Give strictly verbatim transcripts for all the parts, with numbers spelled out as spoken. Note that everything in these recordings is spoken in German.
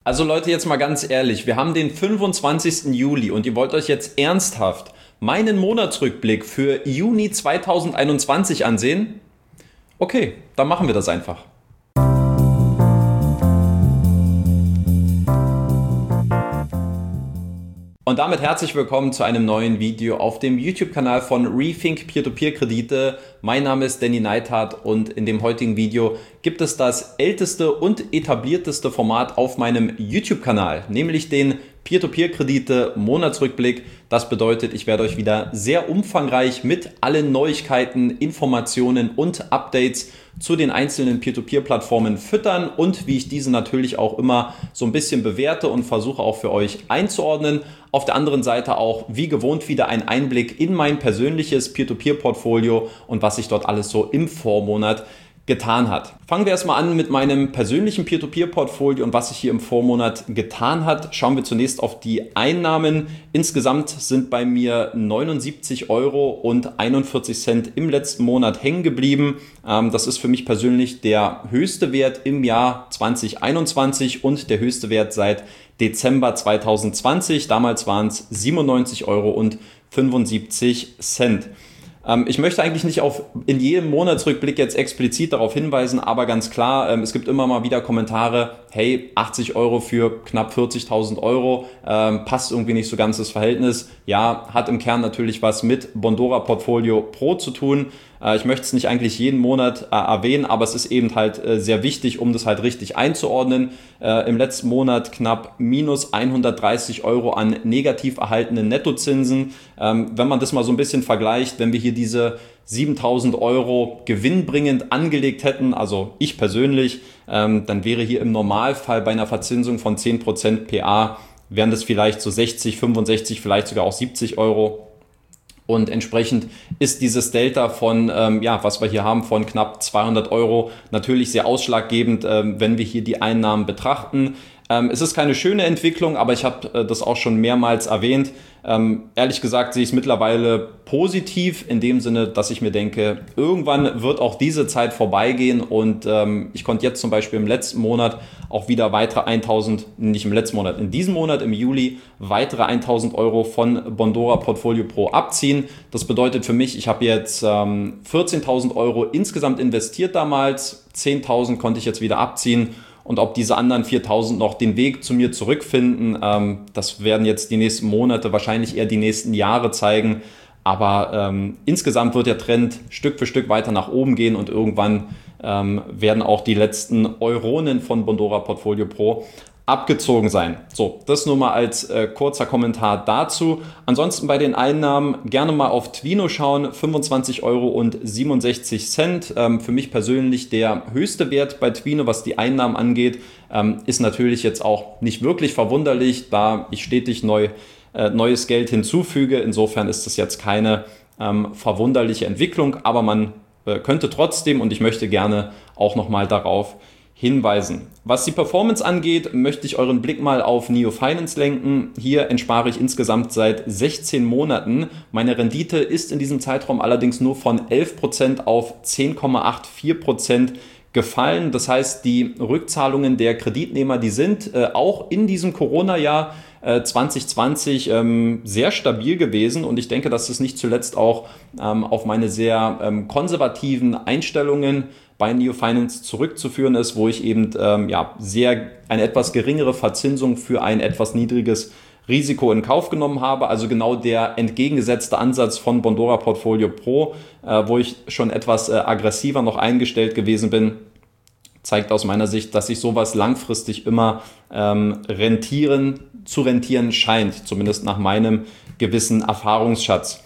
Also Leute, jetzt mal ganz ehrlich, wir haben den fünfundzwanzigsten Juli und ihr wollt euch jetzt ernsthaft meinen Monatsrückblick für Juni zweitausendeinundzwanzig ansehen? Okay, dann machen wir das einfach. Und damit herzlich willkommen zu einem neuen Video auf dem YouTube-Kanal von Rethink Peer-to-Peer-Kredite. Mein Name ist Danny Neithardt und in dem heutigen Video gibt es das älteste und etablierteste Format auf meinem YouTube-Kanal, nämlich den Peer-to-Peer-Kredite Monatsrückblick. Das bedeutet, ich werde euch wieder sehr umfangreich mit allen Neuigkeiten, Informationen und Updates zu den einzelnen Peer-to-Peer-Plattformen füttern und wie ich diese natürlich auch immer so ein bisschen bewerte und versuche auch für euch einzuordnen. Auf der anderen Seite auch wie gewohnt wieder ein Einblick in mein persönliches Peer-to-Peer-Portfolio und was sich dort alles so im Vormonat getan hat. Fangen wir erstmal an mit meinem persönlichen Peer-to-Peer-Portfolio und was sich hier im Vormonat getan hat. Schauen wir zunächst auf die Einnahmen. Insgesamt sind bei mir neunundsiebzig Euro und einundvierzig Cent im letzten Monat hängen geblieben. Das ist für mich persönlich der höchste Wert im Jahr zweitausendeinundzwanzig und der höchste Wert seit Dezember zweitausendzwanzig. Damals waren es siebenundneunzig Euro und fünfundsiebzig Cent. Ich möchte eigentlich nicht auf in jedem Monatsrückblick jetzt explizit darauf hinweisen, aber ganz klar, es gibt immer mal wieder Kommentare, hey, achtzig Euro für knapp vierzigtausend Euro, ähm, passt irgendwie nicht so ganz das Verhältnis. Ja, hat im Kern natürlich was mit Bondora Portfolio Pro zu tun. Äh, ich möchte es nicht eigentlich jeden Monat äh, erwähnen, aber es ist eben halt äh, sehr wichtig, um das halt richtig einzuordnen. Äh, Im letzten Monat knapp minus hundertdreißig Euro an negativ erhaltenen Nettozinsen. Ähm, wenn man das mal so ein bisschen vergleicht, wenn wir hier diese siebentausend Euro gewinnbringend angelegt hätten, also ich persönlich, ähm, dann wäre hier im Normalfall bei einer Verzinsung von zehn Prozent P A, wären das vielleicht so sechzig, fünfundsechzig, vielleicht sogar auch siebzig Euro. Und entsprechend ist dieses Delta von, ähm, ja, was wir hier haben, von knapp zweihundert Euro natürlich sehr ausschlaggebend, ähm, wenn wir hier die Einnahmen betrachten. Ähm, es ist keine schöne Entwicklung, aber ich habe äh, das auch schon mehrmals erwähnt. Ähm, ehrlich gesagt sehe ich es mittlerweile positiv in dem Sinne, dass ich mir denke, irgendwann wird auch diese Zeit vorbeigehen und ähm, ich konnte jetzt zum Beispiel im letzten Monat auch wieder weitere eintausend, nicht im letzten Monat, in diesem Monat im Juli weitere eintausend Euro von Bondora Portfolio Pro abziehen. Das bedeutet für mich, ich habe jetzt ähm, vierzehntausend Euro insgesamt investiert damals, zehntausend konnte ich jetzt wieder abziehen. Und ob diese anderen viertausend noch den Weg zu mir zurückfinden, ähm, das werden jetzt die nächsten Monate, wahrscheinlich eher die nächsten Jahre zeigen. Aber ähm, insgesamt wird der Trend Stück für Stück weiter nach oben gehen und irgendwann ähm, werden auch die letzten Euronen von Bondora Portfolio Pro abgezogen sein. So, das nur mal als äh, kurzer Kommentar dazu. Ansonsten bei den Einnahmen gerne mal auf Twino schauen, fünfundzwanzig Euro und siebenundsechzig Cent. Ähm, für mich persönlich der höchste Wert bei Twino, was die Einnahmen angeht, ähm, ist natürlich jetzt auch nicht wirklich verwunderlich, da ich stetig neu, äh, neues Geld hinzufüge. Insofern ist das jetzt keine ähm, verwunderliche Entwicklung, aber man äh, könnte trotzdem und ich möchte gerne auch nochmal darauf hinweisen. Was die Performance angeht, möchte ich euren Blick mal auf Neo Finance lenken. Hier entspare ich insgesamt seit sechzehn Monaten. Meine Rendite ist in diesem Zeitraum allerdings nur von elf Prozent auf zehn Komma vierundachtzig Prozent gefallen. Das heißt, die Rückzahlungen der Kreditnehmer, die sind äh, auch in diesem Corona-Jahr äh, zwanzig zwanzig ähm, sehr stabil gewesen und ich denke, dass das nicht zuletzt auch ähm, auf meine sehr ähm, konservativen Einstellungen bei Neo Finance zurückzuführen ist, wo ich eben ähm, ja, sehr eine etwas geringere Verzinsung für ein etwas niedriges Risiko in Kauf genommen habe. Also genau der entgegengesetzte Ansatz von Bondora Portfolio Pro, äh, wo ich schon etwas äh, aggressiver noch eingestellt gewesen bin, zeigt aus meiner Sicht, dass sich sowas langfristig immer ähm, rentieren, zu rentieren scheint, zumindest nach meinem gewissen Erfahrungsschatz.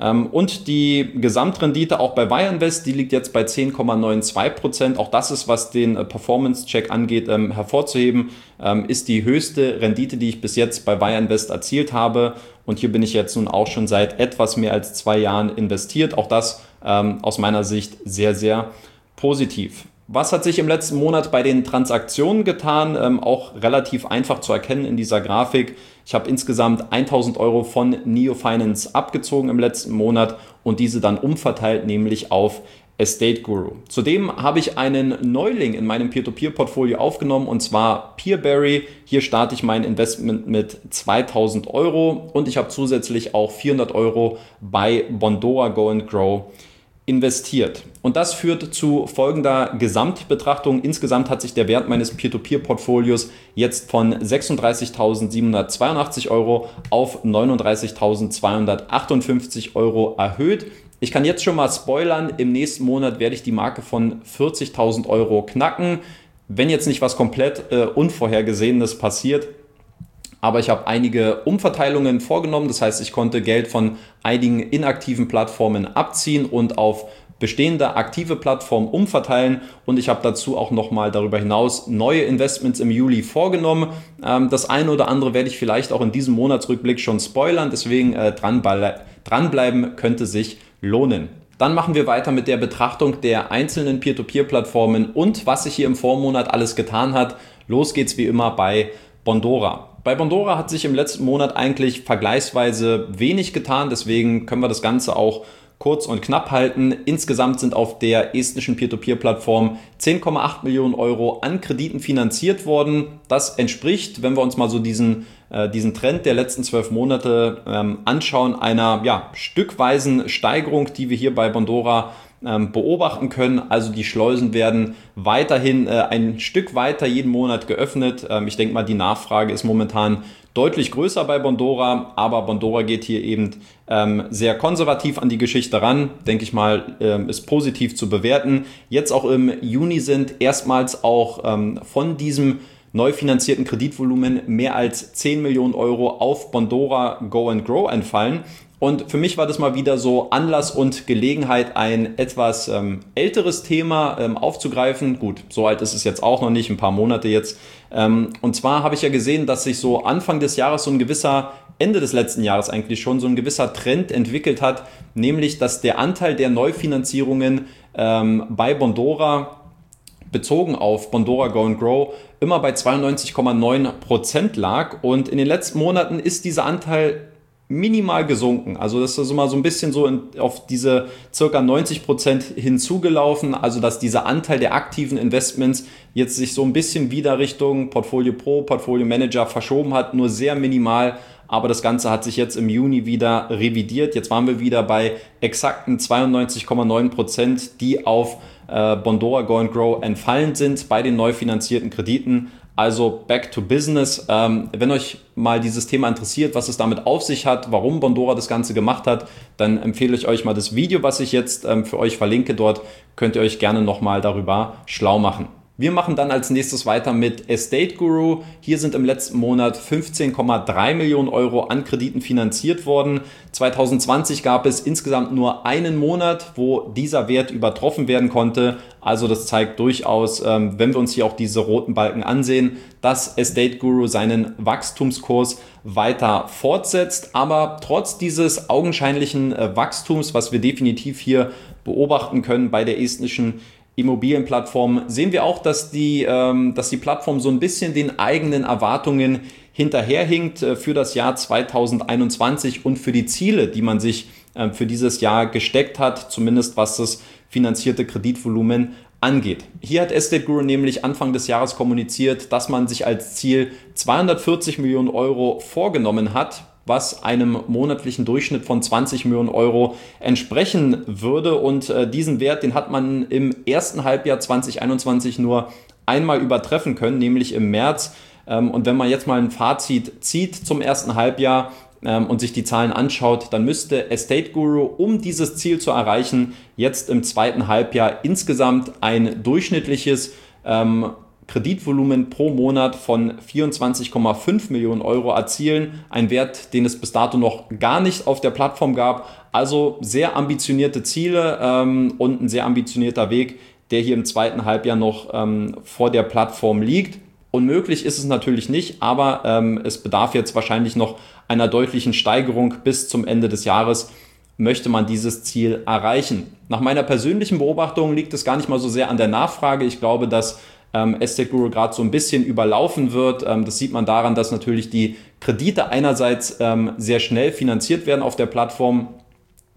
Und die Gesamtrendite auch bei Wireinvest, die liegt jetzt bei zehn Komma zweiundneunzig Prozent. Auch das ist, was den Performance-Check angeht, hervorzuheben, ist die höchste Rendite, die ich bis jetzt bei Wireinvest erzielt habe. Und hier bin ich jetzt nun auch schon seit etwas mehr als zwei Jahren investiert. Auch das aus meiner Sicht sehr, sehr positiv. Was hat sich im letzten Monat bei den Transaktionen getan? Ähm, auch relativ einfach zu erkennen in dieser Grafik. Ich habe insgesamt eintausend Euro von Neo Finance abgezogen im letzten Monat und diese dann umverteilt, nämlich auf Estate Guru. Zudem habe ich einen Neuling in meinem Peer-to-Peer-Portfolio aufgenommen, und zwar Peerberry. Hier starte ich mein Investment mit zweitausend Euro und ich habe zusätzlich auch vierhundert Euro bei Bondora Go and Grow investiert. Und das führt zu folgender Gesamtbetrachtung. Insgesamt hat sich der Wert meines Peer-to-Peer-Portfolios jetzt von sechsunddreißigtausendsiebenhundertzweiundachtzig Euro auf neununddreißigtausendzweihundertachtundfünfzig Euro erhöht. Ich kann jetzt schon mal spoilern, im nächsten Monat werde ich die Marke von vierzigtausend Euro knacken, wenn jetzt nicht was komplett äh, Unvorhergesehenes passiert. Aber ich habe einige Umverteilungen vorgenommen, das heißt, ich konnte Geld von einigen inaktiven Plattformen abziehen und auf bestehende aktive Plattformen umverteilen, und ich habe dazu auch nochmal darüber hinaus neue Investments im Juli vorgenommen. Ähm, das eine oder andere werde ich vielleicht auch in diesem Monatsrückblick schon spoilern, deswegen äh, dranble- dranbleiben könnte sich lohnen. Dann machen wir weiter mit der Betrachtung der einzelnen Peer-to-Peer-Plattformen und was sich hier im Vormonat alles getan hat. Los geht's wie immer bei Bondora. Bei Bondora hat sich im letzten Monat eigentlich vergleichsweise wenig getan, deswegen können wir das Ganze auch kurz und knapp halten. Insgesamt sind auf der estnischen Peer-to-Peer-Plattform zehn Komma acht Millionen Euro an Krediten finanziert worden. Das entspricht, wenn wir uns mal so diesen, äh, diesen Trend der letzten zwölf Monate ähm, anschauen, einer ja, stückweisen Steigerung, die wir hier bei Bondora ähm, beobachten können. Also die Schleusen werden weiterhin äh, ein Stück weiter jeden Monat geöffnet. Ähm, ich denke mal, die Nachfrage ist momentan deutlich größer bei Bondora, aber Bondora geht hier eben ähm, sehr konservativ an die Geschichte ran, denke ich mal, ähm, ist positiv zu bewerten. Jetzt auch im Juni sind erstmals auch ähm, von diesem neu finanzierten Kreditvolumen mehr als zehn Millionen Euro auf Bondora Go and Grow entfallen. Und für mich war das mal wieder so Anlass und Gelegenheit, ein etwas ähm, älteres Thema ähm, aufzugreifen. Gut, so alt ist es jetzt auch noch nicht, ein paar Monate jetzt. Ähm, und zwar habe ich ja gesehen, dass sich so Anfang des Jahres so ein gewisser, Ende des letzten Jahres eigentlich schon, so ein gewisser Trend entwickelt hat, nämlich dass der Anteil der Neufinanzierungen ähm, bei Bondora bezogen auf Bondora Go and Grow immer bei zweiundneunzig Komma neun Prozent lag. Und in den letzten Monaten ist dieser Anteil minimal gesunken. Also das ist immer so ein bisschen so in, auf diese circa neunzig Prozent hinzugelaufen. Also dass dieser Anteil der aktiven Investments jetzt sich so ein bisschen wieder Richtung Portfolio Pro, Portfolio Manager verschoben hat, nur sehr minimal. Aber das Ganze hat sich jetzt im Juni wieder revidiert. Jetzt waren wir wieder bei exakten zweiundneunzig Komma neun Prozent, die auf äh, Bondora Go and Grow entfallen sind bei den neu finanzierten Krediten. Also back to business. Ähm, wenn euch mal dieses Thema interessiert, was es damit auf sich hat, warum Bondora das Ganze gemacht hat, dann empfehle ich euch mal das Video, was ich jetzt ähm, für euch verlinke. Dort könnt ihr euch gerne nochmal darüber schlau machen. Wir machen dann als nächstes weiter mit Estate Guru. Hier sind im letzten Monat fünfzehn Komma drei Millionen Euro an Krediten finanziert worden. zwanzig zwanzig gab es insgesamt nur einen Monat, wo dieser Wert übertroffen werden konnte. Also das zeigt durchaus, wenn wir uns hier auch diese roten Balken ansehen, dass Estate Guru seinen Wachstumskurs weiter fortsetzt. Aber trotz dieses augenscheinlichen Wachstums, was wir definitiv hier beobachten können bei der estnischen Immobilienplattform, sehen wir auch, dass die, ähm, dass die Plattform so ein bisschen den eigenen Erwartungen hinterherhinkt äh, für das Jahr zweitausendeinundzwanzig und für die Ziele, die man sich äh, für dieses Jahr gesteckt hat, zumindest was das finanzierte Kreditvolumen angeht. Hier hat Estate Guru nämlich Anfang des Jahres kommuniziert, dass man sich als Ziel zweihundertvierzig Millionen Euro vorgenommen hat, was einem monatlichen Durchschnitt von zwanzig Millionen Euro entsprechen würde. Und äh, diesen Wert, den hat man im ersten Halbjahr zwanzig einundzwanzig nur einmal übertreffen können, nämlich im März. Ähm, und wenn man jetzt mal ein Fazit zieht zum ersten Halbjahr ähm, und sich die Zahlen anschaut, dann müsste Estate Guru, um dieses Ziel zu erreichen, jetzt im zweiten Halbjahr insgesamt ein durchschnittliches ähm, Kreditvolumen pro Monat von vierundzwanzig Komma fünf Millionen Euro erzielen. Ein Wert, den es bis dato noch gar nicht auf der Plattform gab. Also sehr ambitionierte Ziele ähm, und ein sehr ambitionierter Weg, der hier im zweiten Halbjahr noch ähm, vor der Plattform liegt. Unmöglich ist es natürlich nicht, aber ähm, es bedarf jetzt wahrscheinlich noch einer deutlichen Steigerung bis zum Ende des Jahres, möchte man dieses Ziel erreichen. Nach meiner persönlichen Beobachtung liegt es gar nicht mal so sehr an der Nachfrage. Ich glaube, dass ähm, Estate Guru gerade so ein bisschen überlaufen wird. Ähm, das sieht man daran, dass natürlich die Kredite einerseits ähm, sehr schnell finanziert werden auf der Plattform.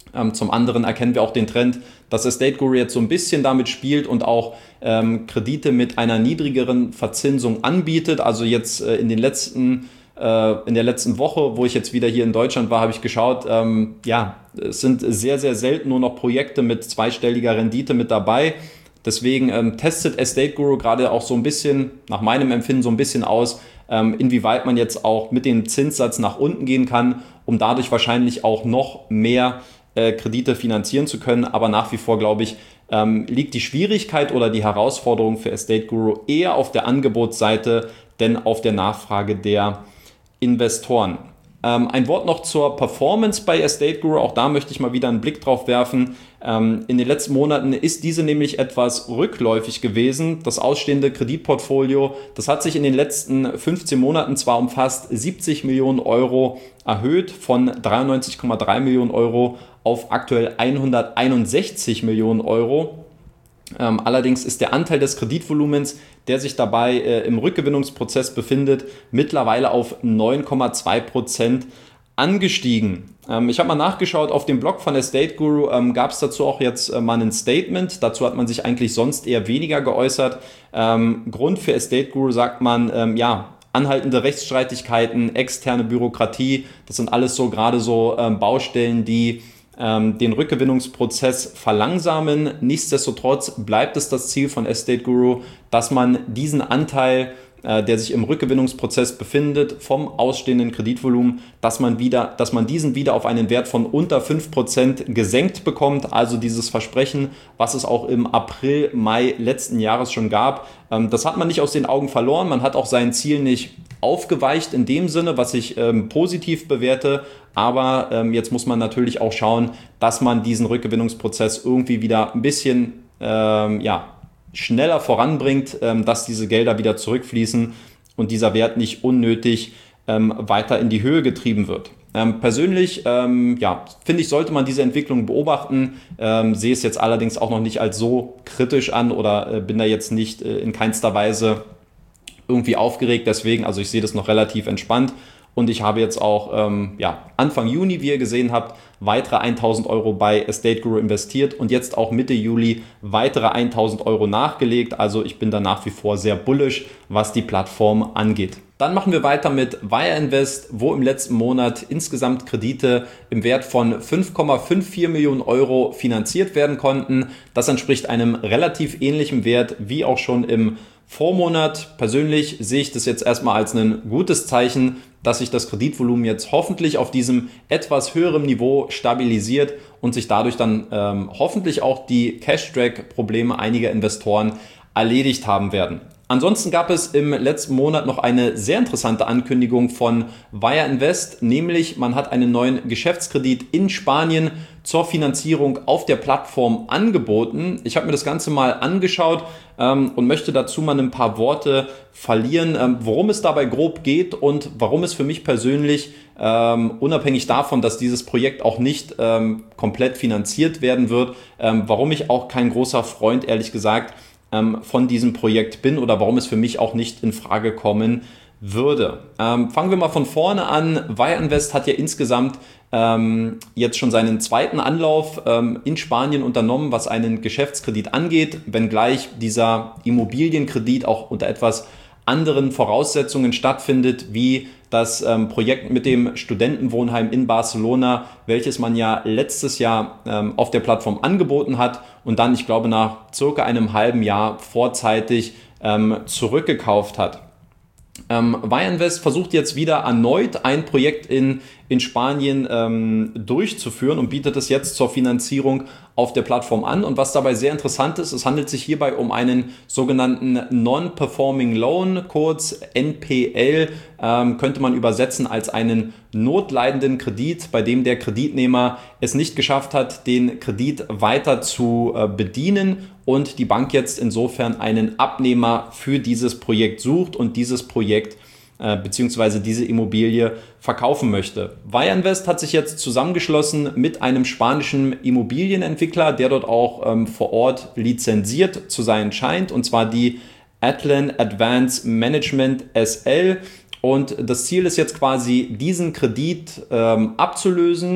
Ähm, zum anderen erkennen wir auch den Trend, dass Estate Guru jetzt so ein bisschen damit spielt und auch ähm, Kredite mit einer niedrigeren Verzinsung anbietet. Also jetzt äh, in den letzten äh, in der letzten Woche, wo ich jetzt wieder hier in Deutschland war, habe ich geschaut, ähm, ja, es sind sehr, sehr selten nur noch Projekte mit zweistelliger Rendite mit dabei. Deswegen ähm, testet Estate Guru gerade auch so ein bisschen, nach meinem Empfinden so ein bisschen aus, ähm, inwieweit man jetzt auch mit dem Zinssatz nach unten gehen kann, um dadurch wahrscheinlich auch noch mehr Kredite finanzieren zu können, aber nach wie vor, glaube ich, ähm, liegt die Schwierigkeit oder die Herausforderung für Estate Guru eher auf der Angebotsseite, denn auf der Nachfrage der Investoren. Ähm, ein Wort noch zur Performance bei Estate Guru, auch da möchte ich mal wieder einen Blick drauf werfen. Ähm, in den letzten Monaten ist diese nämlich etwas rückläufig gewesen. Das ausstehende Kreditportfolio, das hat sich in den letzten fünfzehn Monaten zwar um fast siebzig Millionen Euro erhöht, von dreiundneunzig Komma drei Millionen Euro auf aktuell hunderteinundsechzig Millionen Euro. Ähm, allerdings ist der Anteil des Kreditvolumens, der sich dabei äh, im Rückgewinnungsprozess befindet, mittlerweile auf neun Komma zwei Prozent angestiegen. Ähm, ich habe mal nachgeschaut, auf dem Blog von Estate Guru ähm, gab es dazu auch jetzt äh, mal ein Statement. Dazu hat man sich eigentlich sonst eher weniger geäußert. Ähm, Grund für Estate Guru sagt man, ähm, ja, anhaltende Rechtsstreitigkeiten, externe Bürokratie, das sind alles so gerade so ähm, Baustellen, die den Rückgewinnungsprozess verlangsamen. Nichtsdestotrotz bleibt es das Ziel von Estate Guru, dass man diesen Anteil, äh, der sich im Rückgewinnungsprozess befindet, vom ausstehenden Kreditvolumen, dass man, wieder, dass man diesen wieder auf einen Wert von unter fünf Prozent gesenkt bekommt. Also dieses Versprechen, was es auch im April, Mai letzten Jahres schon gab. Ähm, das hat man nicht aus den Augen verloren. Man hat auch sein Ziel nicht aufgeweicht in dem Sinne, was ich ähm, positiv bewerte. Aber ähm, jetzt muss man natürlich auch schauen, dass man diesen Rückgewinnungsprozess irgendwie wieder ein bisschen ähm, ja, schneller voranbringt, ähm, dass diese Gelder wieder zurückfließen und dieser Wert nicht unnötig ähm, weiter in die Höhe getrieben wird. Ähm, persönlich ähm, ja, finde ich, sollte man diese Entwicklung beobachten, ähm, sehe es jetzt allerdings auch noch nicht als so kritisch an oder äh, bin da jetzt nicht äh, in keinster Weise irgendwie aufgeregt, deswegen, also ich sehe das noch relativ entspannt und ich habe jetzt auch ähm, ja, Anfang Juni, wie ihr gesehen habt, weitere eintausend Euro bei Estate Guru investiert und jetzt auch Mitte Juli weitere eintausend Euro nachgelegt, also ich bin da nach wie vor sehr bullish, was die Plattform angeht. Dann machen wir weiter mit Via Invest, wo im letzten Monat insgesamt Kredite im Wert von fünf Komma vierundfünfzig Millionen Euro finanziert werden konnten. Das entspricht einem relativ ähnlichen Wert wie auch schon im Vormonat. Persönlich sehe ich das jetzt erstmal als ein gutes Zeichen, dass sich das Kreditvolumen jetzt hoffentlich auf diesem etwas höheren Niveau stabilisiert und sich dadurch dann ähm, hoffentlich auch die Cash-Drag-Probleme einiger Investoren erledigt haben werden. Ansonsten gab es im letzten Monat noch eine sehr interessante Ankündigung von Via Invest, nämlich man hat einen neuen Geschäftskredit in Spanien zur Finanzierung auf der Plattform angeboten. Ich habe mir das Ganze mal angeschaut ähm, und möchte dazu mal ein paar Worte verlieren, ähm, worum es dabei grob geht und warum es für mich persönlich, ähm, unabhängig davon, dass dieses Projekt auch nicht ähm, komplett finanziert werden wird, ähm, warum ich auch kein großer Freund, ehrlich gesagt, von diesem Projekt bin oder warum es für mich auch nicht in Frage kommen würde. Ähm, fangen wir mal von vorne an. Via Invest hat ja insgesamt ähm, jetzt schon seinen zweiten Anlauf ähm, in Spanien unternommen, was einen Geschäftskredit angeht, wenngleich dieser Immobilienkredit auch unter etwas anderen Voraussetzungen stattfindet, wie das ähm, Projekt mit dem Studentenwohnheim in Barcelona, welches man ja letztes Jahr ähm, auf der Plattform angeboten hat und dann, ich glaube, nach circa einem halben Jahr vorzeitig ähm, zurückgekauft hat. Ähm, Via Invest versucht jetzt wieder erneut ein Projekt in, in Spanien ähm, durchzuführen und bietet es jetzt zur Finanzierung auf der Plattform an. Und was dabei sehr interessant ist, es handelt sich hierbei um einen sogenannten Non-Performing Loan, kurz N P L, ähm, könnte man übersetzen als einen notleidenden Kredit, bei dem der Kreditnehmer es nicht geschafft hat, den Kredit weiter zu äh, bedienen und die Bank jetzt insofern einen Abnehmer für dieses Projekt sucht und dieses Projekt äh, bzw. diese Immobilie verkaufen möchte. Via Invest hat sich jetzt zusammengeschlossen mit einem spanischen Immobilienentwickler, der dort auch ähm, vor Ort lizenziert zu sein scheint, und zwar die Atlan Advanced Management S L. Und das Ziel ist jetzt quasi, diesen Kredit ähm, abzulösen,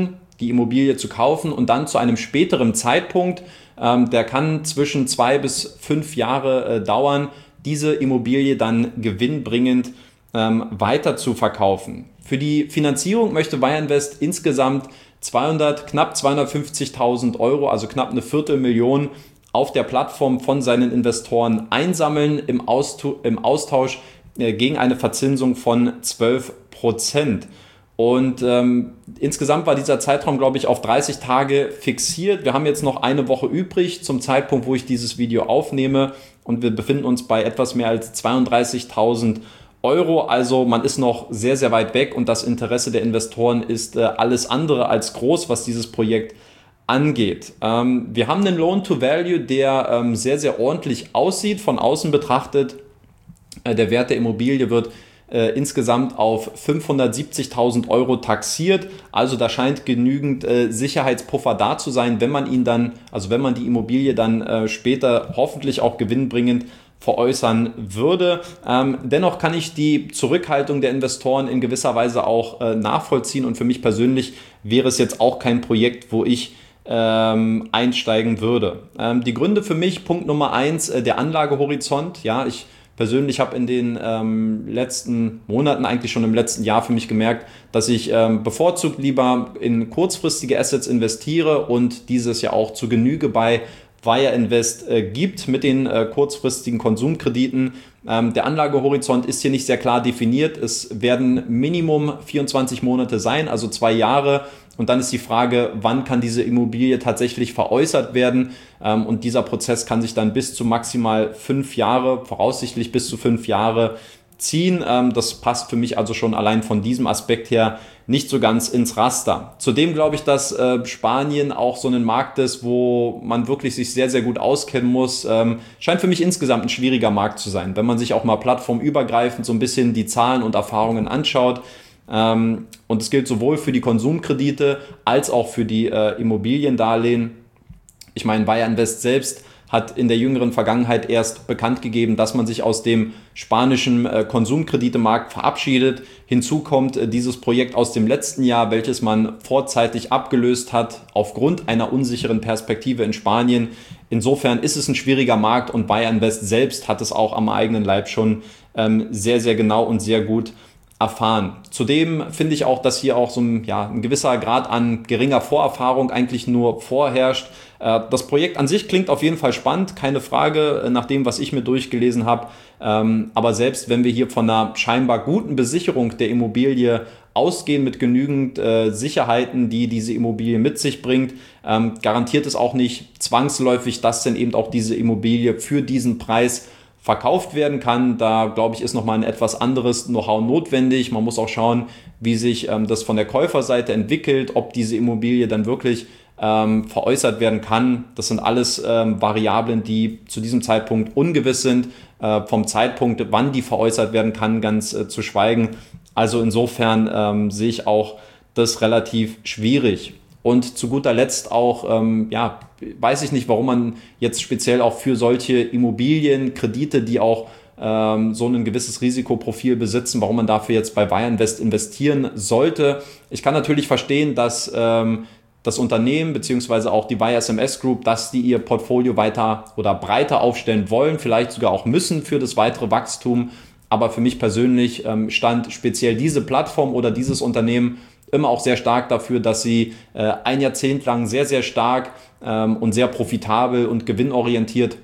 die Immobilie zu kaufen und dann zu einem späteren Zeitpunkt, ähm, der kann zwischen zwei bis fünf Jahre äh, dauern, diese Immobilie dann gewinnbringend ähm, weiter zu verkaufen. Für die Finanzierung möchte Wireinvest insgesamt zweihundert, knapp zweihundertfünfzigtausend Euro, also knapp eine Viertelmillion auf der Plattform von seinen Investoren einsammeln im Austausch, im Austausch äh, gegen eine Verzinsung von zwölf Prozent. Und ähm, insgesamt war dieser Zeitraum, glaube ich, auf dreißig Tage fixiert. Wir haben jetzt noch eine Woche übrig zum Zeitpunkt, wo ich dieses Video aufnehme, und wir befinden uns bei etwas mehr als zweiunddreißigtausend Euro. Also man ist noch sehr, sehr weit weg, und das Interesse der Investoren ist äh, alles andere als groß, was dieses Projekt angeht. Ähm, wir haben einen Loan-to-Value, der ähm, sehr, sehr ordentlich aussieht, von außen betrachtet. Äh, der Wert der Immobilie wird äh, insgesamt auf fünfhundertsiebzigtausend Euro taxiert. Also da scheint genügend äh, Sicherheitspuffer da zu sein, wenn man ihn dann, also wenn man die Immobilie dann äh, später hoffentlich auch gewinnbringend veräußern würde. Ähm, dennoch kann ich die Zurückhaltung der Investoren in gewisser Weise auch äh, nachvollziehen, und für mich persönlich wäre es jetzt auch kein Projekt, wo ich ähm, einsteigen würde. Ähm, die Gründe für mich: Punkt Nummer eins, äh, der Anlagehorizont. Ja, ich persönlich habe in den ähm, letzten Monaten, eigentlich schon im letzten Jahr, für mich gemerkt, dass ich ähm, bevorzugt lieber in kurzfristige Assets investiere, und dieses ja auch zu Genüge bei Wireinvest äh, gibt mit den äh, kurzfristigen Konsumkrediten. Ähm, der Anlagehorizont ist hier nicht sehr klar definiert. Es werden Minimum vierundzwanzig Monate sein, also zwei Jahre. Und dann ist die Frage, wann kann diese Immobilie tatsächlich veräußert werden? Ähm, und dieser Prozess kann sich dann bis zu maximal fünf Jahre, voraussichtlich bis zu fünf Jahre ziehen. Ähm, das passt für mich also schon allein von diesem Aspekt her nicht so ganz ins Raster. Zudem glaube ich, dass äh, Spanien auch so ein Markt ist, wo man wirklich sich sehr, sehr gut auskennen muss. Ähm, scheint für mich insgesamt ein schwieriger Markt zu sein, wenn man sich auch mal plattformübergreifend so ein bisschen die Zahlen und Erfahrungen anschaut. Ähm, und es gilt sowohl für die Konsumkredite als auch für die äh, Immobiliendarlehen. Ich meine, Wireinvest selbst hat in der jüngeren Vergangenheit erst bekannt gegeben, dass man sich aus dem spanischen äh, Konsumkreditemarkt verabschiedet. Hinzu kommt äh, dieses Projekt aus dem letzten Jahr, welches man vorzeitig abgelöst hat, aufgrund einer unsicheren Perspektive in Spanien. Insofern ist es ein schwieriger Markt, und Wireinvest selbst hat es auch am eigenen Leib schon ähm, sehr, sehr genau und sehr gut erfahren. Zudem finde ich auch, dass hier auch so ein, ja, ein gewisser Grad an geringer Vorerfahrung eigentlich nur vorherrscht. Äh, das Projekt an sich klingt auf jeden Fall spannend, keine Frage, nach dem, was ich mir durchgelesen habe. Ähm, aber selbst wenn wir hier von einer scheinbar guten Besicherung der Immobilie ausgehen, mit genügend äh, Sicherheiten, die diese Immobilie mit sich bringt, ähm, garantiert es auch nicht zwangsläufig, dass denn eben auch diese Immobilie für diesen Preis verkauft werden kann. Da, glaube ich, ist nochmal ein etwas anderes Know-how notwendig. Man muss auch schauen, wie sich ähm, das von der Käuferseite entwickelt, ob diese Immobilie dann wirklich ähm, veräußert werden kann. Das sind alles ähm, Variablen, die zu diesem Zeitpunkt ungewiss sind. Äh, vom Zeitpunkt, wann die veräußert werden kann, ganz äh, zu schweigen. Also insofern ähm, sehe ich auch das relativ schwierig. Und zu guter Letzt auch, ähm, ja, weiß ich nicht, warum man jetzt speziell auch für solche Immobilienkredite, die auch ähm, so ein gewisses Risikoprofil besitzen, warum man dafür jetzt bei Wireinvest investieren sollte. Ich kann natürlich verstehen, dass ähm, das Unternehmen beziehungsweise auch die Wire S M S Group, dass die ihr Portfolio weiter oder breiter aufstellen wollen, vielleicht sogar auch müssen für das weitere Wachstum. Aber für mich persönlich ähm, stand speziell diese Plattform oder dieses Unternehmen immer auch sehr stark dafür, dass sie äh, ein Jahrzehnt lang sehr, sehr stark ähm, und sehr profitabel und gewinnorientiert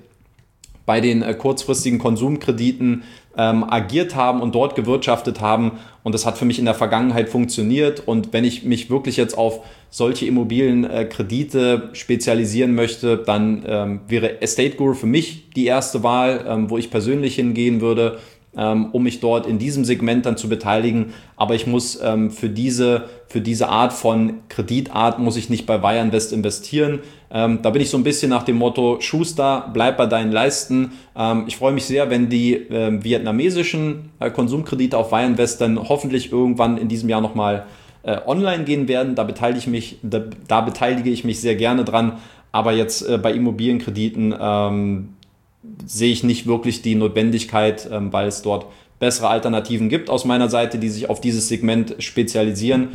bei den äh, kurzfristigen Konsumkrediten ähm, agiert haben und dort gewirtschaftet haben. Und das hat für mich in der Vergangenheit funktioniert. Und wenn ich mich wirklich jetzt auf solche Immobilienkredite äh, spezialisieren möchte, dann ähm, wäre Estate Guru für mich die erste Wahl, ähm, wo ich persönlich hingehen würde, um mich dort in diesem Segment dann zu beteiligen. Aber ich muss ähm, für diese, für diese Art von Kreditart muss ich nicht bei Wireinvest investieren. Ähm, da bin ich so ein bisschen nach dem Motto, Schuster, bleib bei deinen Leisten. Ähm, ich freue mich sehr, wenn die äh, vietnamesischen äh, Konsumkredite auf Wireinvest dann hoffentlich irgendwann in diesem Jahr nochmal äh, online gehen werden. Da beteilige ich mich, da, da beteilige ich mich sehr gerne dran. Aber jetzt äh, bei Immobilienkrediten ähm, sehe ich nicht wirklich die Notwendigkeit, ähm, weil es dort bessere Alternativen gibt aus meiner Seite, die sich auf dieses Segment spezialisieren.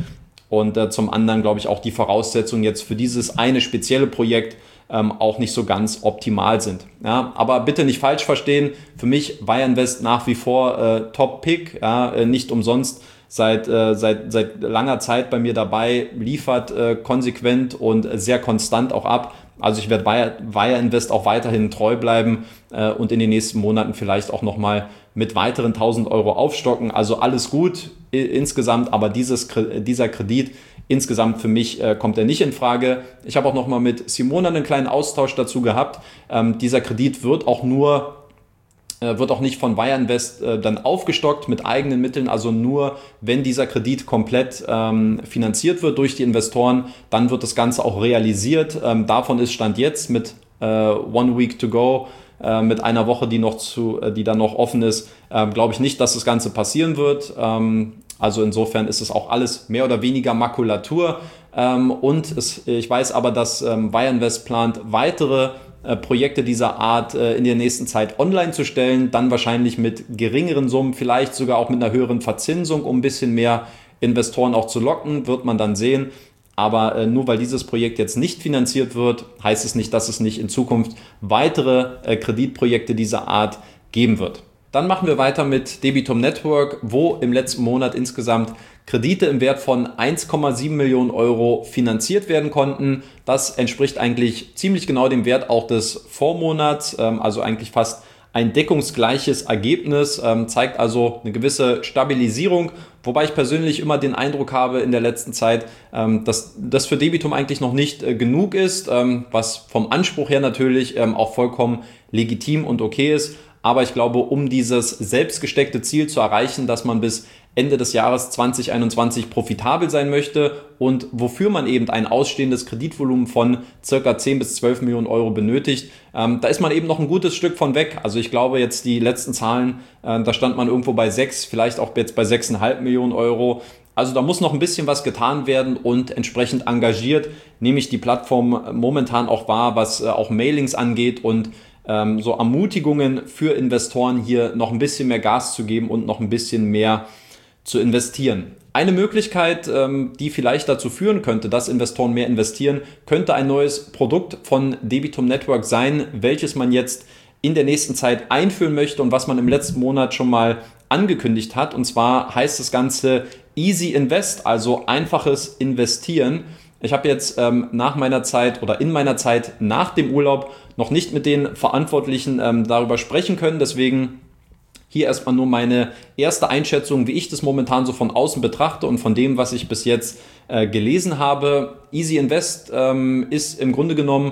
und äh, zum anderen glaube ich auch die Voraussetzungen jetzt für dieses eine spezielle Projekt ähm, auch nicht so ganz optimal sind. Ja, aber bitte nicht falsch verstehen, für mich Wire Invest nach wie vor äh, Top-Pick, ja, äh, nicht umsonst seit, äh, seit, seit langer Zeit bei mir dabei, liefert äh, konsequent und sehr konstant auch ab. Also ich werde Wire, Wire Invest auch weiterhin treu bleiben äh, und in den nächsten Monaten vielleicht auch nochmal mit weiteren tausend Euro aufstocken. Also alles gut äh, insgesamt, aber dieses, dieser Kredit insgesamt für mich äh, kommt er nicht in Frage. Ich habe auch nochmal mit Simona einen kleinen Austausch dazu gehabt. Ähm, dieser Kredit wird auch nur wird auch nicht von Wire Invest äh, dann aufgestockt mit eigenen Mitteln, also nur wenn dieser Kredit komplett ähm, finanziert wird durch die Investoren, dann wird das Ganze auch realisiert. Ähm, davon ist Stand jetzt mit äh, One Week to go, äh, mit einer Woche, die noch zu, äh, die dann noch offen ist, äh, glaube ich nicht, dass das Ganze passieren wird. Ähm, also insofern ist es auch alles mehr oder weniger Makulatur. Ähm, und es, ich weiß aber, dass ähm, Wire Invest plant, weitere Projekte dieser Art äh, in der nächsten Zeit online zu stellen, dann wahrscheinlich mit geringeren Summen, vielleicht sogar auch mit einer höheren Verzinsung, um ein bisschen mehr Investoren auch zu locken, wird man dann sehen. Aber äh, nur weil dieses Projekt jetzt nicht finanziert wird, heißt es nicht, dass es nicht in Zukunft weitere äh, Kreditprojekte dieser Art geben wird. Dann machen wir weiter mit Debitum Network, wo im letzten Monat insgesamt Kredite im Wert von eins Komma sieben Millionen Euro finanziert werden konnten. Das entspricht eigentlich ziemlich genau dem Wert auch des Vormonats, also eigentlich fast ein deckungsgleiches Ergebnis, zeigt also eine gewisse Stabilisierung, wobei ich persönlich immer den Eindruck habe in der letzten Zeit, dass das für Debitum eigentlich noch nicht genug ist, was vom Anspruch her natürlich auch vollkommen legitim und okay ist. Aber ich glaube, um dieses selbstgesteckte Ziel zu erreichen, dass man bis Ende des Jahres zwanzig einundzwanzig profitabel sein möchte und wofür man eben ein ausstehendes Kreditvolumen von circa zehn bis zwölf Millionen Euro benötigt, ähm, da ist man eben noch ein gutes Stück von weg. Also ich glaube jetzt die letzten Zahlen, äh, da stand man irgendwo bei sechs, vielleicht auch jetzt bei sechs Komma fünf Millionen Euro. Also da muss noch ein bisschen was getan werden und entsprechend engagiert nehme ich die Plattform momentan auch wahr, was äh, auch Mailings angeht und ähm, so Ermutigungen für Investoren hier noch ein bisschen mehr Gas zu geben und noch ein bisschen mehr zu investieren. Eine Möglichkeit, die vielleicht dazu führen könnte, dass Investoren mehr investieren, könnte ein neues Produkt von Debitum Network sein, welches man jetzt in der nächsten Zeit einführen möchte und was man im letzten Monat schon mal angekündigt hat. Und zwar heißt das Ganze Easy Invest, also einfaches Investieren. Ich habe jetzt ähm, nach meiner Zeit oder in meiner Zeit nach dem Urlaub noch nicht mit den Verantwortlichen ähm, darüber sprechen können, deswegen hier erstmal nur meine erste Einschätzung, wie ich das momentan so von außen betrachte und von dem, was ich bis jetzt äh, gelesen habe. Easy Invest ähm, ist im Grunde genommen,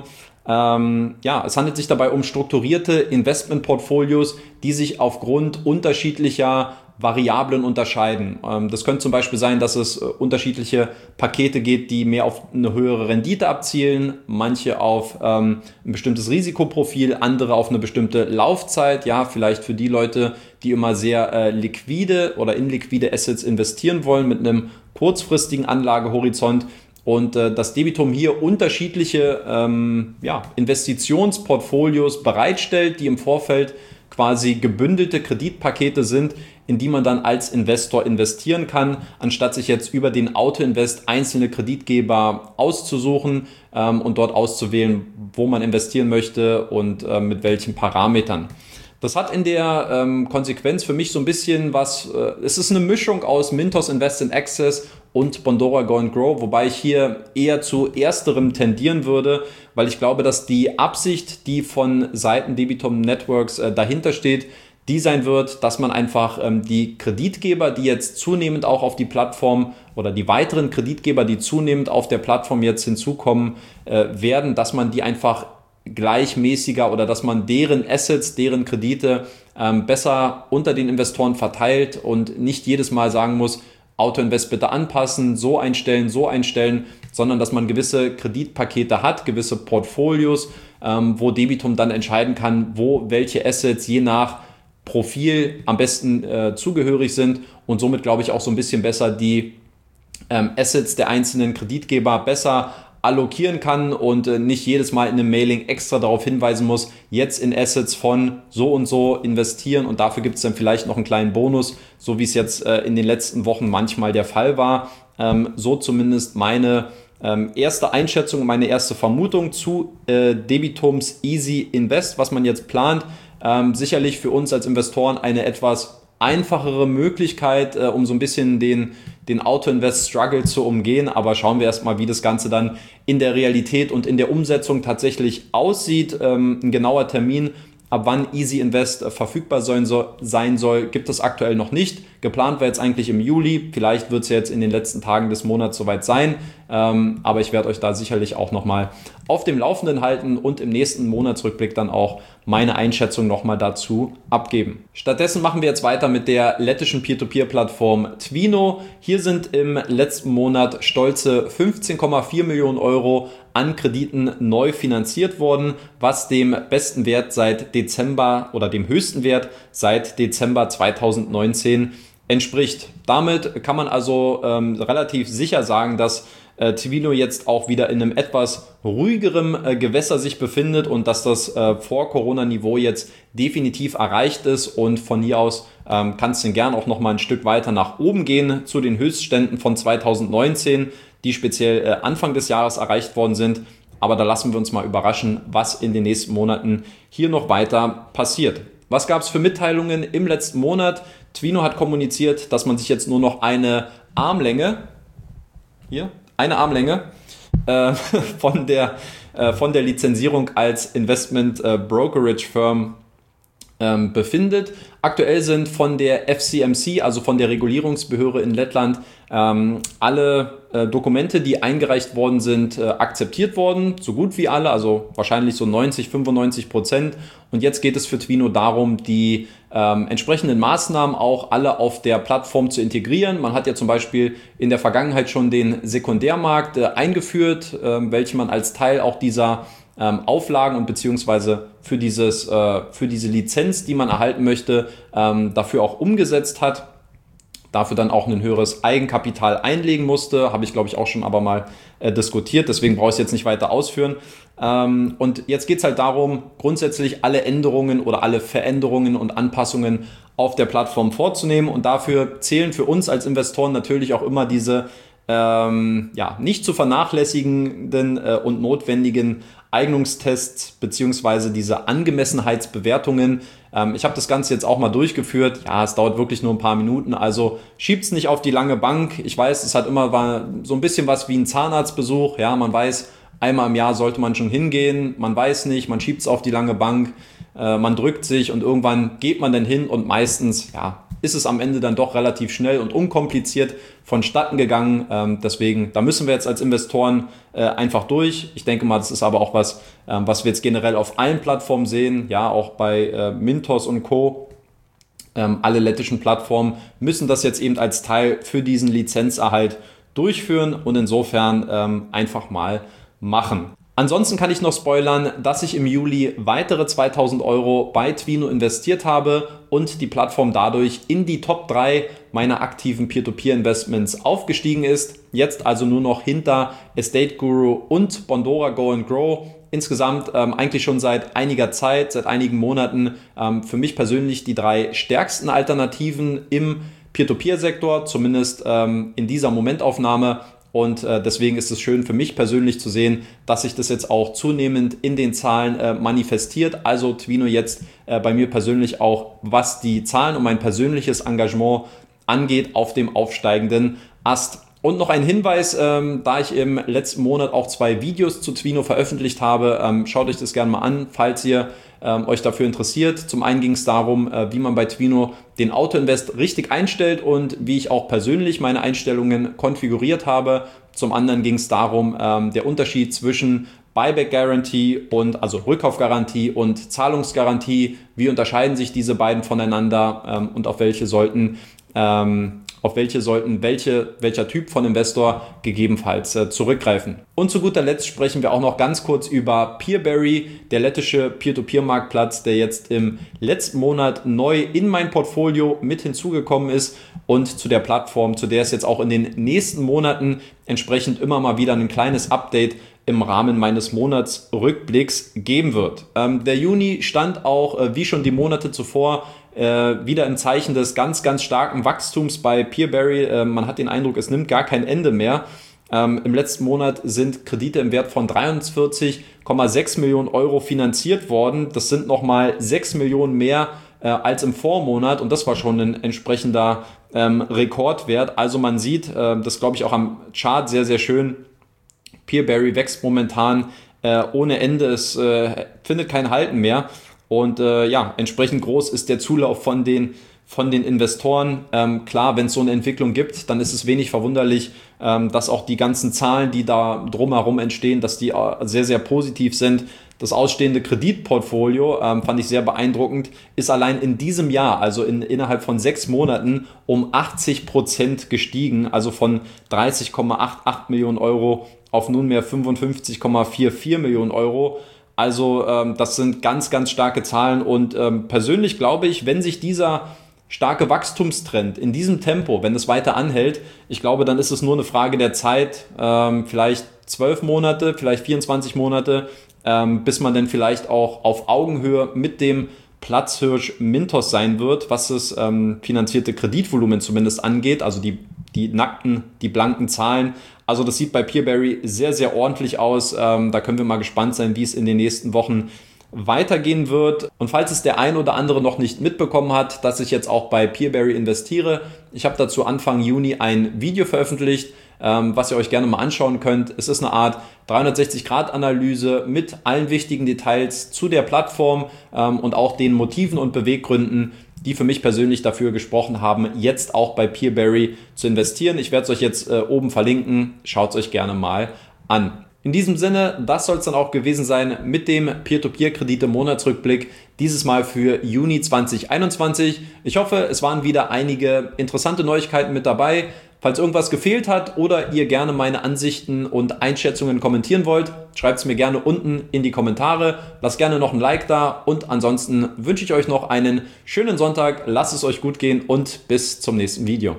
ähm, ja, es handelt sich dabei um strukturierte Investmentportfolios, die sich aufgrund unterschiedlicher Variablen unterscheiden. Ähm, das könnte zum Beispiel sein, dass es äh, unterschiedliche Pakete geht, die mehr auf eine höhere Rendite abzielen, manche auf ähm, ein bestimmtes Risikoprofil, andere auf eine bestimmte Laufzeit. Ja, vielleicht für die Leute, die immer sehr äh, liquide oder in liquide Assets investieren wollen mit einem kurzfristigen Anlagehorizont. Und äh, das Debitum hier unterschiedliche ähm, ja, Investitionsportfolios bereitstellt, die im Vorfeld quasi gebündelte Kreditpakete sind, in die man dann als Investor investieren kann, anstatt sich jetzt über den Auto-Invest einzelne Kreditgeber auszusuchen ähm, und dort auszuwählen, wo man investieren möchte und äh, mit welchen Parametern. Das hat in der ähm, Konsequenz für mich so ein bisschen was, äh, es ist eine Mischung aus Mintos Invest in Access und Bondora Go and Grow, wobei ich hier eher zu ersterem tendieren würde, weil ich glaube, dass die Absicht, die von Seiten Debitum Networks äh, dahinter steht, die sein wird, dass man einfach ähm, die Kreditgeber, die jetzt zunehmend auch auf die Plattform oder die weiteren Kreditgeber, die zunehmend auf der Plattform jetzt hinzukommen äh, werden, dass man die einfach gleichmäßiger oder dass man deren Assets, deren Kredite ähm, besser unter den Investoren verteilt und nicht jedes Mal sagen muss, Auto-Invest bitte anpassen, so einstellen, so einstellen, sondern dass man gewisse Kreditpakete hat, gewisse Portfolios, ähm, wo Debitum dann entscheiden kann, wo welche Assets je nach Profil am besten äh, zugehörig sind und somit, glaube ich, auch so ein bisschen besser die ähm, Assets der einzelnen Kreditgeber besser allokieren kann und äh, nicht jedes Mal in einem Mailing extra darauf hinweisen muss, jetzt in Assets von so und so investieren und dafür gibt es dann vielleicht noch einen kleinen Bonus, so wie es jetzt äh, in den letzten Wochen manchmal der Fall war. Ähm, so zumindest meine ähm, erste Einschätzung, meine erste Vermutung zu äh, Debitums Easy Invest, was man jetzt plant. Ähm, sicherlich für uns als Investoren eine etwas einfachere Möglichkeit, äh, um so ein bisschen den, den Auto-Invest-Struggle zu umgehen. Aber schauen wir erstmal, wie das Ganze dann in der Realität und in der Umsetzung tatsächlich aussieht. Ähm, ein genauer Termin, ab wann Easy Invest äh, verfügbar sein soll, sein soll, gibt es aktuell noch nicht. Geplant wäre jetzt eigentlich im Juli. Vielleicht wird es jetzt in den letzten Tagen des Monats soweit sein. Ähm, aber ich werde euch da sicherlich auch nochmal auf dem Laufenden halten und im nächsten Monatsrückblick dann auch meine Einschätzung nochmal dazu abgeben. Stattdessen machen wir jetzt weiter mit der lettischen Peer-to-Peer-Plattform Twino. Hier sind im letzten Monat stolze fünfzehn Komma vier Millionen Euro an Krediten neu finanziert worden, was dem besten Wert seit Dezember oder dem höchsten Wert seit Dezember zweitausendneunzehn entspricht. Damit kann man also ähm, relativ sicher sagen, dass äh, Twino jetzt auch wieder in einem etwas ruhigerem äh, Gewässer sich befindet und dass das äh, Vor-Corona-Niveau jetzt definitiv erreicht ist, und von hier aus ähm, kann es dann gern auch noch mal ein Stück weiter nach oben gehen zu den Höchstständen von zweitausendneunzehn, die speziell äh, Anfang des Jahres erreicht worden sind. Aber da lassen wir uns mal überraschen, was in den nächsten Monaten hier noch weiter passiert. Was gab es für Mitteilungen im letzten Monat? Twino hat kommuniziert, dass man sich jetzt nur noch eine Armlänge, hier, eine Armlänge äh, von, der, äh, von der Lizenzierung als Investment äh, Brokerage Firm ähm, befindet. Aktuell sind von der F C M C, also von der Regulierungsbehörde in Lettland, ähm, alle äh, Dokumente, die eingereicht worden sind, äh, akzeptiert worden. So gut wie alle, also wahrscheinlich so neunzig, fünfundneunzig Prozent. Und jetzt geht es für Twino darum, die ähm, entsprechenden Maßnahmen auch alle auf der Plattform zu integrieren. Man hat ja zum Beispiel in der Vergangenheit schon den Sekundärmarkt äh, eingeführt, äh, welchen man als Teil auch dieser ähm, Auflagen und beziehungsweise für, dieses, äh, für diese Lizenz, die man erhalten möchte, ähm, dafür auch umgesetzt hat. Dafür dann auch ein höheres Eigenkapital einlegen musste. Habe ich, glaube ich, auch schon aber mal äh, diskutiert. Deswegen brauche ich es jetzt nicht weiter ausführen. Ähm, und jetzt geht es halt darum, grundsätzlich alle Änderungen oder alle Veränderungen und Anpassungen auf der Plattform vorzunehmen. Und dafür zählen für uns als Investoren natürlich auch immer diese ähm, ja, nicht zu vernachlässigenden äh, und notwendigen Eignungstests beziehungsweise diese Angemessenheitsbewertungen. Ähm, ich habe das Ganze jetzt auch mal durchgeführt. Ja, es dauert wirklich nur ein paar Minuten, also schiebt es nicht auf die lange Bank. Ich weiß, es hat immer war so ein bisschen was wie ein Zahnarztbesuch. Ja, man weiß, einmal im Jahr sollte man schon hingehen. Man weiß nicht, man schiebt es auf die lange Bank. Äh, man drückt sich und irgendwann geht man dann hin und meistens, ja, ist es am Ende dann doch relativ schnell und unkompliziert vonstatten gegangen. Ähm, deswegen, da müssen wir jetzt als Investoren äh, einfach durch. Ich denke mal, das ist aber auch was, ähm, was wir jetzt generell auf allen Plattformen sehen. Ja, auch bei äh, Mintos und Co. Ähm, alle lettischen Plattformen müssen das jetzt eben als Teil für diesen Lizenzerhalt durchführen und insofern ähm, einfach mal machen. Ansonsten kann ich noch spoilern, dass ich im Juli weitere zweitausend Euro bei Twino investiert habe und die Plattform dadurch in die Top drei meiner aktiven Peer-to-Peer-Investments aufgestiegen ist. Jetzt also nur noch hinter Estate Guru und Bondora Go and Grow. Insgesamt ähm, eigentlich schon seit einiger Zeit, seit einigen Monaten ähm, für mich persönlich die drei stärksten Alternativen im Peer-to-Peer-Sektor, zumindest ähm, in dieser Momentaufnahme. Und äh, deswegen ist es schön für mich persönlich zu sehen, dass sich das jetzt auch zunehmend in den Zahlen äh, manifestiert. Also Twino jetzt äh, bei mir persönlich auch, was die Zahlen und mein persönliches Engagement angeht, auf dem aufsteigenden Ast. Und noch ein Hinweis, ähm, da ich im letzten Monat auch zwei Videos zu Twino veröffentlicht habe, ähm, schaut euch das gerne mal an, falls ihr ähm, euch dafür interessiert. Zum einen ging es darum, äh, wie man bei Twino den Auto-Invest richtig einstellt und wie ich auch persönlich meine Einstellungen konfiguriert habe. Zum anderen ging es darum, ähm, der Unterschied zwischen Buyback Guarantee und also Rückkaufgarantie und Zahlungsgarantie, wie unterscheiden sich diese beiden voneinander ähm, und auf welche sollten ähm, auf welche sollten welche, welcher Typ von Investor gegebenenfalls äh, zurückgreifen. Und zu guter Letzt sprechen wir auch noch ganz kurz über Peerberry, der lettische Peer-to-Peer-Marktplatz, der jetzt im letzten Monat neu in mein Portfolio mit hinzugekommen ist und zu der Plattform, zu der es jetzt auch in den nächsten Monaten entsprechend immer mal wieder ein kleines Update im Rahmen meines Monatsrückblicks geben wird. Ähm, der Juni stand auch, äh, wie schon die Monate zuvor, äh, wieder im Zeichen des ganz, ganz starken Wachstums bei Peerberry. Äh, man hat den Eindruck, es nimmt gar kein Ende mehr. Ähm, Im letzten Monat sind Kredite im Wert von dreiundvierzig Komma sechs Millionen Euro finanziert worden. Das sind nochmal sechs Millionen mehr äh, als im Vormonat und das war schon ein entsprechender ähm, Rekordwert. Also man sieht, äh, das glaube ich auch am Chart sehr, sehr schön, Peerberry wächst momentan äh, ohne Ende, es äh, findet kein Halten mehr und äh, ja, entsprechend groß ist der Zulauf von den von den Investoren. Ähm, klar, wenn es so eine Entwicklung gibt, dann ist es wenig verwunderlich, ähm, dass auch die ganzen Zahlen, die da drumherum entstehen, dass die äh, sehr, sehr positiv sind. Das ausstehende Kreditportfolio, ähm, fand ich sehr beeindruckend, ist allein in diesem Jahr, also in, innerhalb von sechs Monaten, um achtzig Prozent gestiegen, also von dreißig Komma achtundachtzig Millionen Euro auf nunmehr fünfundfünfzig Komma vierundvierzig Millionen Euro. Also ähm, das sind ganz, ganz starke Zahlen und ähm, persönlich glaube ich, wenn sich dieser starke Wachstumstrend in diesem Tempo, wenn es weiter anhält, ich glaube, dann ist es nur eine Frage der Zeit, ähm, vielleicht zwölf Monate, vielleicht vierundzwanzig Monate, ähm, bis man dann vielleicht auch auf Augenhöhe mit dem Platzhirsch Mintos sein wird, was das ähm, finanzierte Kreditvolumen zumindest angeht, also die, die nackten, die blanken Zahlen. Also das sieht bei Peerberry sehr, sehr ordentlich aus. Ähm, da können wir mal gespannt sein, wie es in den nächsten Wochen weitergehen wird. Und falls es der ein oder andere noch nicht mitbekommen hat, dass ich jetzt auch bei Peerberry investiere, ich habe dazu Anfang Juni ein Video veröffentlicht, ähm, was ihr euch gerne mal anschauen könnt. Es ist eine Art dreihundertsechzig Grad Analyse mit allen wichtigen Details zu der Plattform ähm, und auch den Motiven und Beweggründen, die für mich persönlich dafür gesprochen haben, jetzt auch bei Peerberry zu investieren. Ich werde es euch jetzt äh, oben verlinken. Schaut es euch gerne mal an. In diesem Sinne, das soll es dann auch gewesen sein mit dem Peer-to-Peer-Kredite-Monatsrückblick, dieses Mal für Juni zwanzig einundzwanzig. Ich hoffe, es waren wieder einige interessante Neuigkeiten mit dabei. Falls irgendwas gefehlt hat oder ihr gerne meine Ansichten und Einschätzungen kommentieren wollt, schreibt es mir gerne unten in die Kommentare. Lasst gerne noch ein Like da und ansonsten wünsche ich euch noch einen schönen Sonntag. Lasst es euch gut gehen und bis zum nächsten Video.